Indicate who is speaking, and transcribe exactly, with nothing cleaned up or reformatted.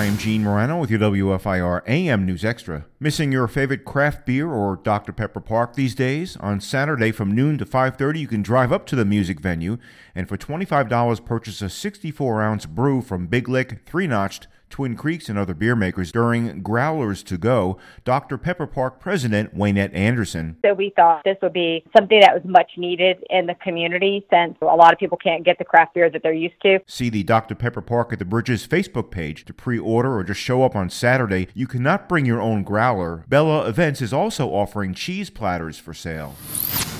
Speaker 1: I am Gene Morano with your W F I R A M News Extra. Missing your favorite craft beer or Doctor Pepper Park these days? On Saturday from noon to five thirty, you can drive up to the music venue and for twenty-five dollars purchase a sixty-four ounce brew from Big Lick, Three Notched, Twin Creeks, and other beer makers during Growlers to Go. Doctor Pepper Park President Waynette Anderson.
Speaker 2: So we thought this would be something that was much needed in the community since a lot of people can't get the craft beer that they're used to.
Speaker 1: See the Doctor Pepper Park at the Bridges Facebook page to pre-order or just show up on Saturday. You cannot bring your own growler. Bella Events is also offering cheese platters for sale.